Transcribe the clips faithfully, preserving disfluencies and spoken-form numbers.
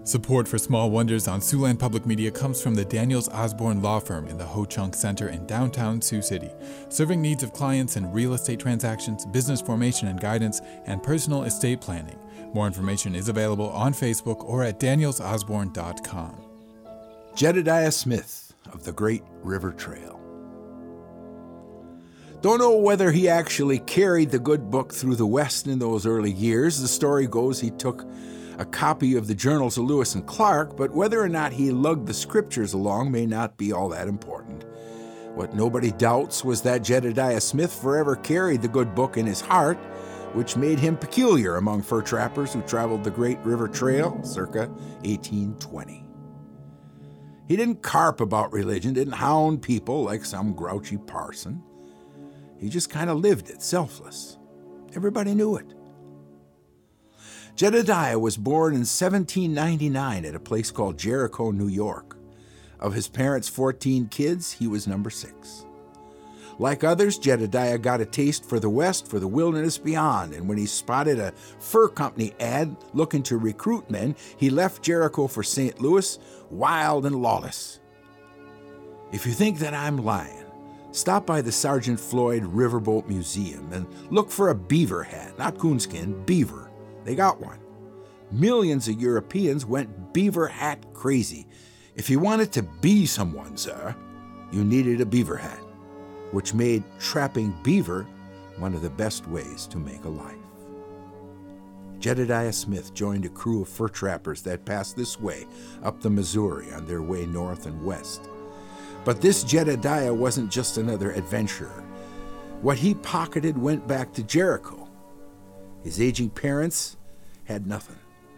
Support for Small Wonders on Siouxland Public Media comes from the Daniels Osborne Law Firm in the Ho Chunk Center in downtown Sioux City, serving needs of clients in real estate transactions, business formation and guidance, and personal estate planning. More information is available on Facebook or at daniels osborne dot com. Jedediah Smith of the Great River Trail. Don't know whether he actually carried the good book through the West in those early years. The story goes he took a copy of the journals of Lewis and Clark, but whether or not he lugged the scriptures along may not be all that important. What nobody doubts was that Jedediah Smith forever carried the good book in his heart, which made him peculiar among fur trappers who traveled the Great River Trail circa eighteen twenty. He didn't carp about religion, didn't hound people like some grouchy parson. He just kind of lived it, selfless. Everybody knew it. Jedediah was born in seventeen ninety-nine at a place called Jericho, New York. Of his parents' fourteen kids, he was number six. Like others, Jedediah got a taste for the West, for the wilderness beyond, and when he spotted a fur company ad looking to recruit men, he left Jericho for Saint Louis, wild and lawless. If you think that I'm lying, stop by the Sergeant Floyd Riverboat Museum and look for a beaver hat, not coonskin, beaver. They got one. Millions of Europeans went beaver hat crazy. If you wanted to be someone, sir, you needed a beaver hat, which made trapping beaver one of the best ways to make a life. Jedediah Smith joined a crew of fur trappers that passed this way up the Missouri on their way north and west. But this Jedediah wasn't just another adventurer. What he pocketed went back to Jericho. His aging parents had nothing.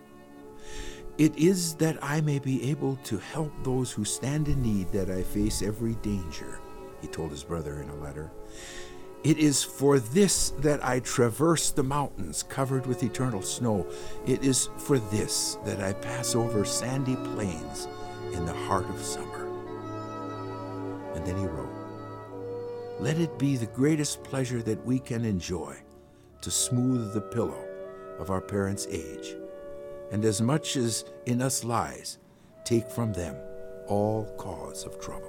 It is that I may be able to help those who stand in need that I face every danger, he told his brother in a letter. It is for this that I traverse the mountains covered with eternal snow. It is for this that I pass over sandy plains in the heart of summer. And then he wrote, let it be the greatest pleasure that we can enjoy to smooth the pillow of our parents' age, and as much as in us lies, take from them all cause of trouble.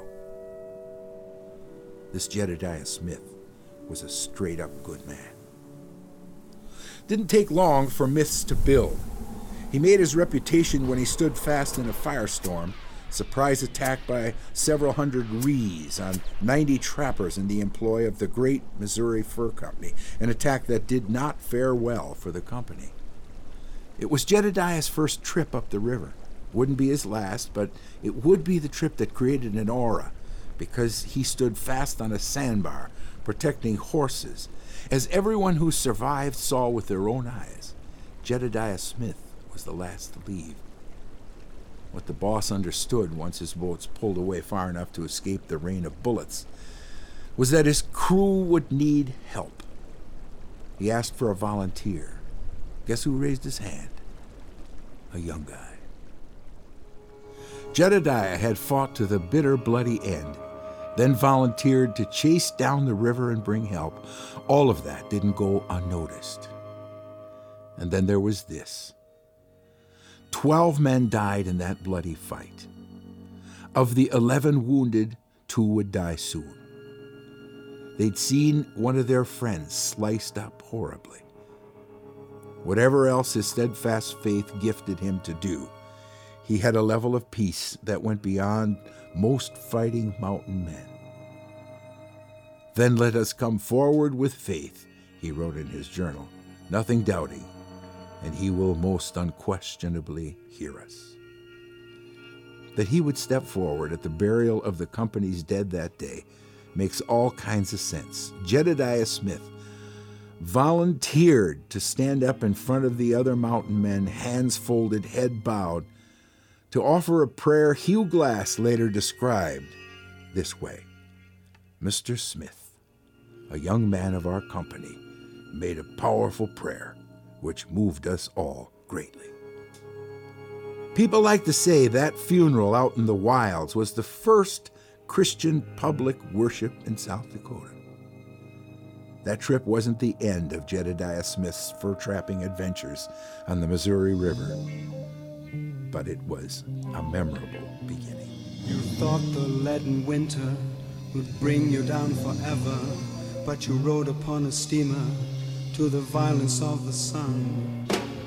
This Jedediah Smith was a straight-up good man. Didn't take long for myths to build. He made his reputation when he stood fast in a firestorm, surprise attack by several hundred Rees on ninety trappers in the employ of the Great Missouri Fur Company, an attack that did not fare well for the company. It was Jedediah's first trip up the river. Wouldn't be his last, but it would be the trip that created an aura, because he stood fast on a sandbar, protecting horses. As everyone who survived saw with their own eyes, Jedediah Smith was the last to leave. What the boss understood once his boats pulled away far enough to escape the rain of bullets was that his crew would need help. He asked for a volunteer. Guess who raised his hand? A young guy. Jedediah had fought to the bitter, bloody end, then volunteered to chase down the river and bring help. All of that didn't go unnoticed. And then there was this. Twelve men died in that bloody fight. Of the eleven wounded, two would die soon. They'd seen one of their friends sliced up horribly. Whatever else his steadfast faith gifted him to do, he had a level of peace that went beyond most fighting mountain men. Then let us come forward with faith, he wrote in his journal, nothing doubting, and he will most unquestionably hear us. That he would step forward at the burial of the company's dead that day makes all kinds of sense. Jedediah Smith volunteered to stand up in front of the other mountain men, hands folded, head bowed, to offer a prayer Hugh Glass later described this way. Mister Smith, a young man of our company, made a powerful prayer which moved us all greatly. People like to say that funeral out in the wilds was the first Christian public worship in South Dakota. That trip wasn't the end of Jedediah Smith's fur-trapping adventures on the Missouri River, but it was a memorable beginning. You thought the leaden winter would bring you down forever, but you rode upon a steamer to the violence of the sun.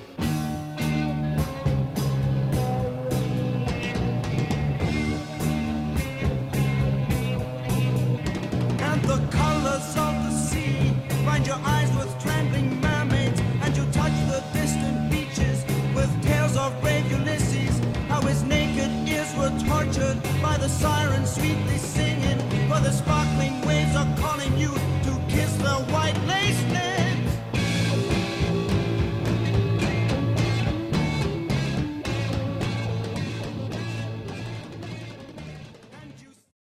And the colors of the sea bind your eyes with trembling mermaids, and you touch the distant beaches with tales of brave Ulysses, how his naked ears were tortured by the siren's sweet